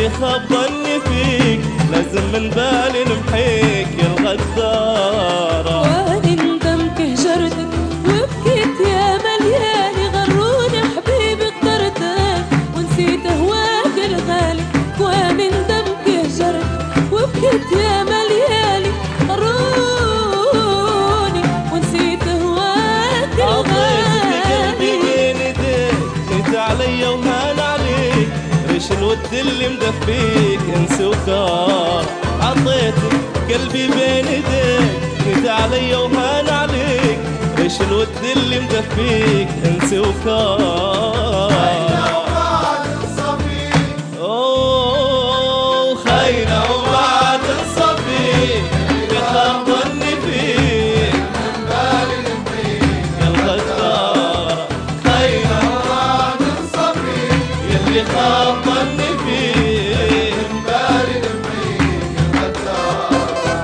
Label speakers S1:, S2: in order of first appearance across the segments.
S1: يلي خاب ظني فيك لازم من بالي نمحيك يا الغدارة.
S2: واني ندمت هجرتك وبكيت يا مليالي، غروني حبيبي اخترتك ونسيت هواك الغالي. واني ندمت هجرتك وبكيت يا مليالي، غروني ونسيت هواك الغالي.
S1: عطيتك قلبي بين ايديك جيت عليا وهان عليك، ريش الود اللي مدفيك انسي وكار. عطيتك قلبي بين ايديك جيت عليا وهان عليك، ريش الود اللي مدفيك انسي وكار. اوه خاينة وما تنصفي اللي خاب ظني فيك من بالي نمحيك يا الغدارة. خاينة وما تنصفي اللي خاب ظني فيك من بالي نمحيك يا الغدارة.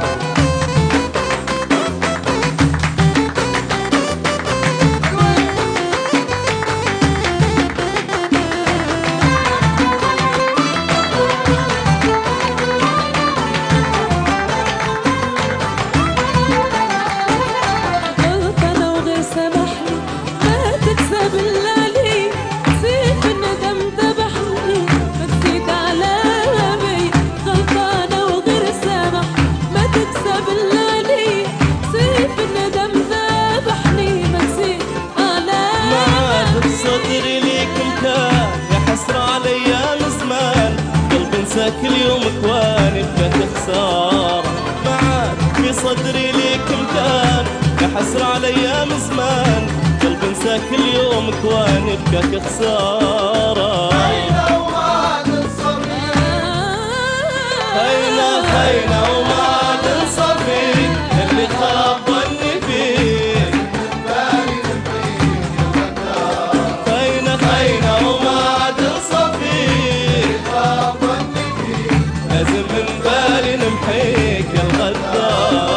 S2: غلطانة وغير سامحني ما تكسب إلا لي، سيف الندم ذبحني ما تزيد على بي. غلطانة وغير سامح ما تكسب إلا لي، سيف الندم ذبحني ما تزيد على
S1: ما عاد بصدري ليك مكان يا حسرة على ايام زمان، قلبي انسى كل يوم كواني بكاك خسارة. ما عاد في صدري ليك مكان يا حسرة على ايام زمان، قلبي انسى كل يوم كواني بكاك خسارة. خاينة خاينة وما تنصفي اللي خاب ظني فيك. خاينة خاينة وما تنصفي لازم من بالي نمحيك يا الغدارة.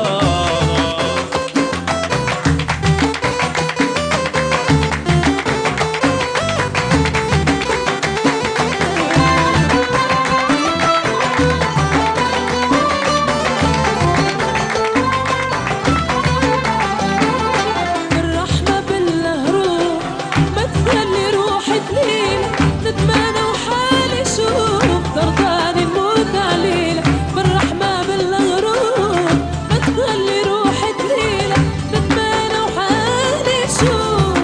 S2: بالرحمة بالله روح ما تخلي روحي تليلة، ندمانة وحالي شوف ترضاني نموت عليلة. بالرحمة بالله روح ما تخلي روحي تليلة، ندمانة وحالي شوف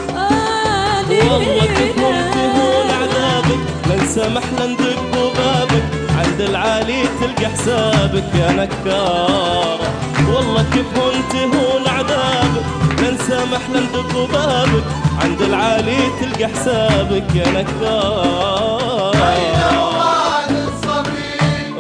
S1: والله كيف تهون عذابك لن سمح لندق بابك، عند العالي تلقى حسابك يا نكارة. والله كيف تهون عذابك لن سمح لندق بابك، عند العالي تلقى حسابك يا نكارة. خاينة وما تنصفي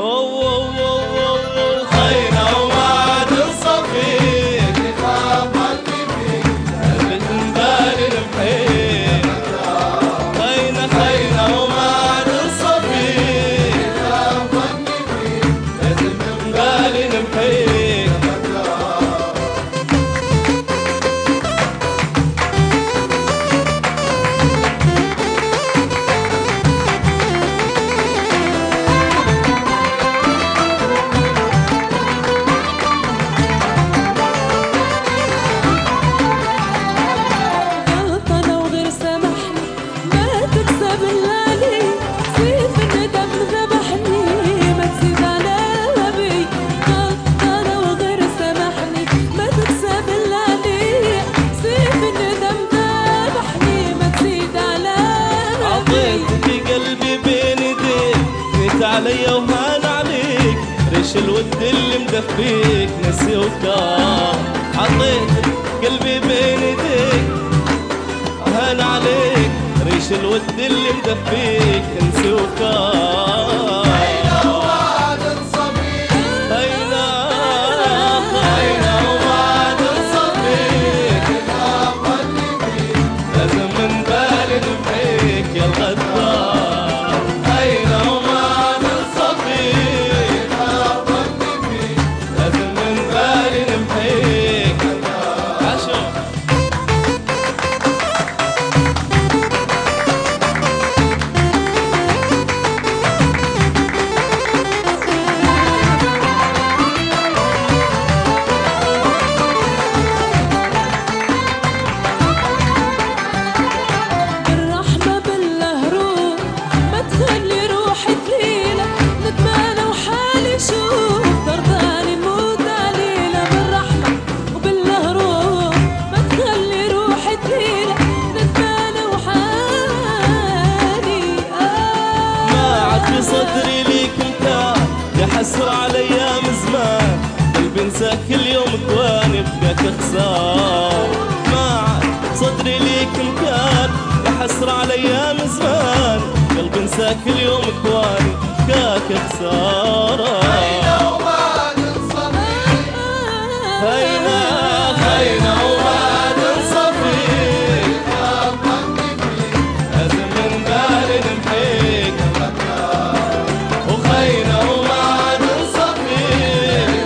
S1: خاينة وما تنصفي اللي خاب ظني فيك اللي من بالي نمحيك. خاينة خاينة وما تنصفي اللي خاب ظني فيك لازم من بالي نمحيك.
S2: غلطانة وغير سامحني ما تكسب إلا لي، سيف الندم ذبحني ما تزيد على بي. غلطانة وغير سامحني ما تكسب إلا لي، سيف الندم ذبحني ما تزيد على بي.
S1: عطيتك قلبي بين ايديك جيت عليا وهان عليك، ريش الود اللي مدفيك نسي وكار. عطيتك قلبي بين ايديك هان عليك، ريش الود اللي مدفيك نسي وكار. خاينة وما تنصفي خاينة خاينة وما تنصفي لازم من بالي نمحيك يا الغدار. خاينة وما تنصفي لازم من بالي نمحيك. عشو خسار. ما عاد صدري ليك مكان، يا حسرة على ايام زمان، قلبي انساك اليوم كواني كاك خسارة.
S3: هينا وما ننصفيك،
S1: هينا هينا وما ننصفيك، لازم من بالي نمحيك، وخينا وما ننصفيك،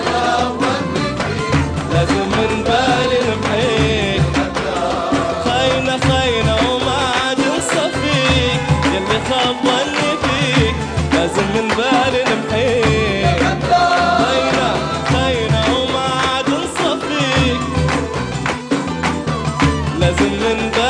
S1: لازم من بالي نمحيك. خينا خينا وما ننصفيك، يلي خبرني فيك، لازم من بالي نمحيك. خينا خينا وما ننصفيك، لازم من بالي